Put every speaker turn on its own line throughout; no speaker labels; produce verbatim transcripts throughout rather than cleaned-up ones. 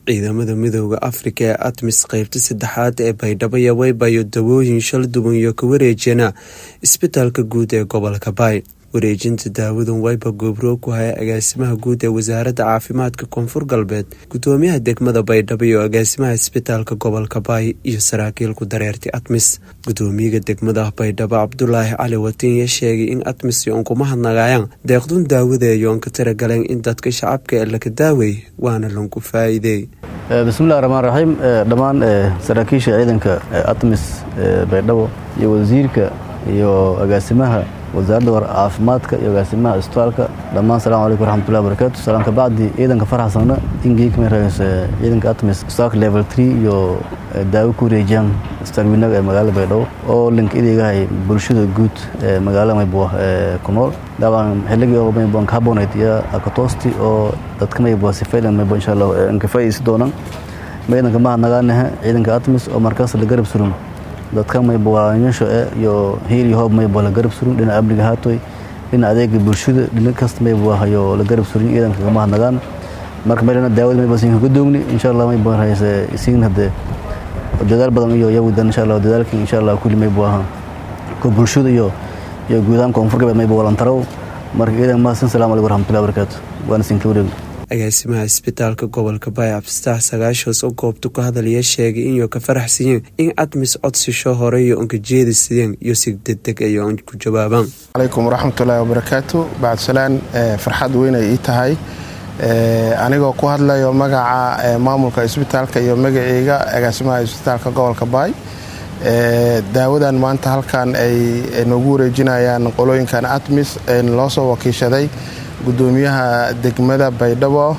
ciidamada midowga Afrika ee ATMIS qaybta saddexaad ee Baydhabo way bayo dawooyin shal duwan iyo ka wareejina isbitaalka guud ee gobolka Bay. Wareejinta daawadan wayba gobro ku haya agaasimaha guud ee wasaaradda caafimaadka Koonfur Galbeed, gudoomiyaha degmada Baydhabo iyo agaasimaha isbitaalka gobolka Bay iyo saraakiil ku dareertay ATMIS. Gudoomiyaha degmada Baydhabo Cabdullaahi Cali Watiin ayaa sheegay in ATMIS iyo kuma hadnagayaan deeqdun daawada iyo ka taragaleen in dadka shacabka ee la ka daaway waana lagu faa'iiday.
bismillaahir rahmaanir rahiim dhamaan saraakiisha ciidanka ATMIS Baydhabo iyo wasiirka iyo agaasimaha wasaaradda caafimaadka iyo agaasimaha isbitaalka dhamaan salaamu calaykum waraxmatullaahi wabarakaatuh. salaam ka bacdi ciidanka faraxsana ingeey ka raayis ciidanka ATMIS stock level three iyo daawo ku reejaan istarwinaga ee magaalada Baydhabo oo link idigahay bulshada guud ee magaalada Maybo ee ku nool dabaan xilliga oo Maybo ka haboonaytiya akatoosti oo dadka Maybo si fiican Maybo insha Allah in ka faa'iido doonaan meedanka ma nagaanaha ciidanka ATMIS oo markaas la garab surum dadka Maybo waanisho iyo heeri hoob Maybo la garab surum dhinaca amniga haatoy dhinaca adeega bulshada dhinaca kasta Maybo hayo la garab surum ciidanka ma nagaan marka meelana daawada Maybo siin ku doogni insha Allah Maybo hayse siin hada dadaal badan iyo yawadan insha Allah dadaalkii insha Allah kulli Maybo aha ko bulshada iyo iyo guudaan Koonfur Galbeed Maybo walantaro marka ciidan ma san salaamu alaykum waraxmatullaahi wabarakaatuh waan siin ka wareeg
agaasimaha isbitaalka gobolka Bay Abstaah sagaashoos oo goobta ku hadalaya sheegay in iyo ka faraxsan in ATMIS codsasho hore iyo onka jeediseen iyo si degdeg ay ku jawaabaan.
Alaykum waraxmatullaahi wabarakaatuh. Bacd salaan farxad weyn ay tahay anigoo ku hadlayo magaca maamulka isbitaalka iyo magacayga agaasimaha isbitaalka gobolka Bay. daawadan maanta halkan ay noogu wareejinayaan qolooyinkan ATMIS ee loo soo wakiishaday gudoomiyaha degmada Baydhabo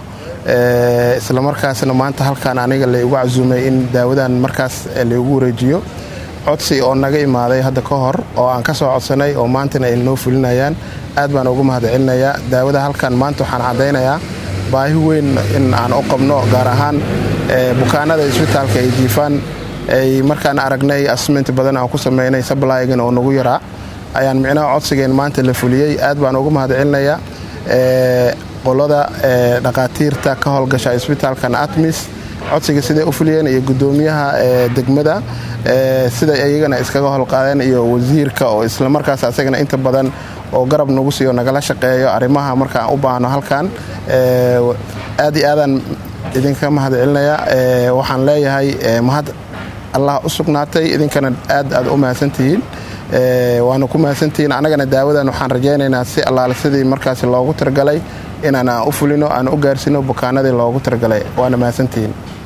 ee isla markaasna maanta halkan aniga la igu casuumay in daawadan markaas la igu wareejiyo codsi oo naga imaaday hadda ka hor oo aan ka soo codsanay oo maanta ay noo fulinayaan aad baan ugu mahadcelinayaa. daawada halkan maanta waxaan cadeynayaa baahi weyn in aan u qabno gaar ahaan bukaanada isbitaalka ay diifaan ay markaan aragnay assessment badan aan ku sameynay supply-gan oo nagu yaraa ayaan micnaha codsigeen maanta la fuliyay aad baan ugu mahadcelinayaa ee qolada ee dhaqaatiirta ka howlgasha isbitaalkan ATMIS codsiga sida u fuliyeen iyo gudoomiyaha ee degmada ee sida ayagana iskaga howlqaadeen iyo wasiirka oo isla markaas asagana inta badan oo garab nagu siiyo nagala shaqeeyo arimaha marka aan u baahno halkan ee aad iyo aadan idinka mahadcelinayaa ee waxaan leeyahay mahad Allah u sugnaatay idinkana aad aad u mahadsantihiin ee waana ku mahadsantihiin anagana daawadan waxaan rajaynaynaa si allaale sidii markaas loogu targalay inaan u fulino aan u gaarsino bukaanadii loogu targalay waana mahadsantihiin.